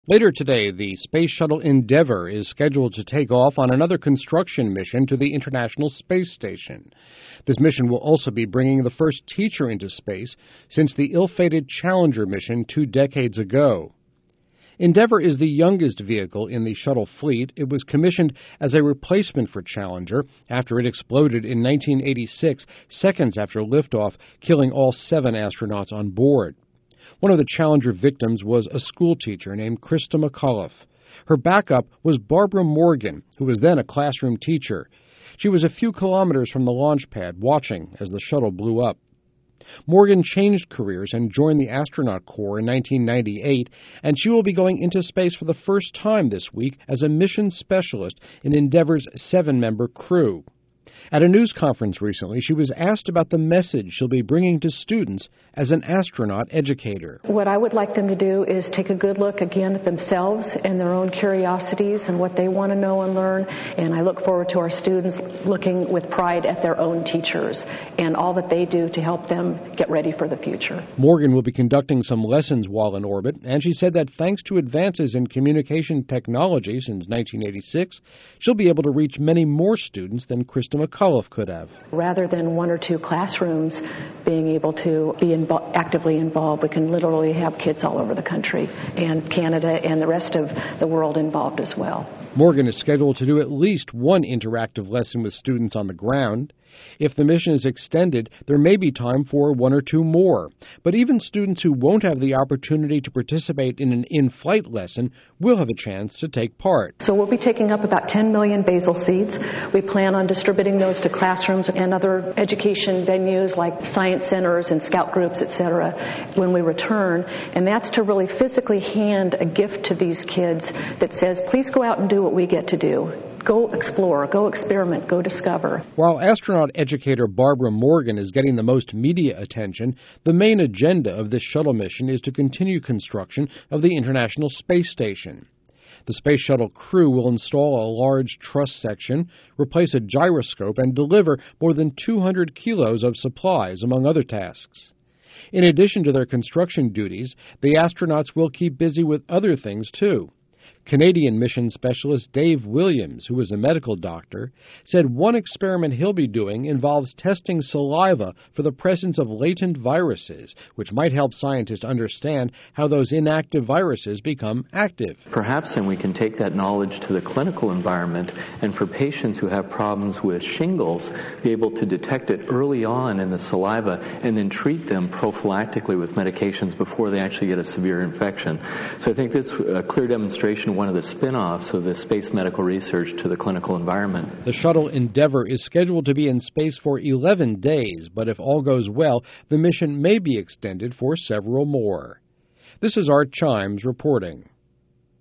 Later today, the Space Shuttle Endeavour is scheduled to take off on another construction mission to the International Space Station. This mission will also be bringing the first teacher into space since the ill-fated Challenger mission 2 decades ago. Endeavour is the youngest vehicle in the shuttle fleet. It was commissioned as a replacement for Challenger after it exploded in 1986, seconds after liftoff, killing all 7 astronauts on board. One of the Challenger victims was a schoolteacher named Christa McAuliffe. Her backup was Barbara Morgan, who was then a classroom teacher. She was a few kilometers from the launch pad, watching as the shuttle blew up. Morgan changed careers and joined the Astronaut Corps in 1998, and she will be going into space for the first time this week as a mission specialist in Endeavour's 7-member crew. At a news conference recently, she was asked about the message she'll be bringing to students as an astronaut educator. What I would like them to do is take a good look again at themselves and their own curiosities and what they want to know and learn. And I look forward to our students looking with pride at their own teachers and all that they do to help them get ready for the future. Morgan will be conducting some lessons while in orbit, and she said that thanks to advances in communication technology since 1986, she'll be able to reach many more students than Christa McAuliffe could have. Rather than 1 or 2 classrooms being able to be actively involved, we can literally have kids all over the country and Canada and the rest of the world involved as well. Morgan is scheduled to do at least 1 interactive lesson with students on the ground. If the mission is extended, there may be time for 1 or 2 more. But even students who won't have the opportunity to participate in an in-flight lesson will have a chance to take part. So we'll be taking up about 10 million basal seeds. We plan on distributing those to classrooms and other education venues like science centers and scout groups, etc., when we return. And that's to really physically hand a gift to these kids that says, please go out and do what we get to do. Go explore, go experiment, go discover. While astronaut educator Barbara Morgan is getting the most media attention, the main agenda of this shuttle mission is to continue construction of the International Space Station. The Space Shuttle crew will install a large truss section, replace a gyroscope, and deliver more than 200 kilos of supplies, among other tasks. In addition to their construction duties, the astronauts will keep busy with other things, too. Canadian mission specialist Dave Williams, who is a medical doctor, said one experiment he'll be doing involves testing saliva for the presence of latent viruses, which might help scientists understand how those inactive viruses become active. Perhaps then we can take that knowledge to the clinical environment, and for patients who have problems with shingles, be able to detect it early on in the saliva and then treat them prophylactically with medications before they actually get a severe infection. So I think this is a clear demonstration, one of the spin-offs of the space medical research to the clinical environment. The shuttle Endeavour is scheduled to be in space for 11 days, but if all goes well, the mission may be extended for several more. This is Art Chimes reporting.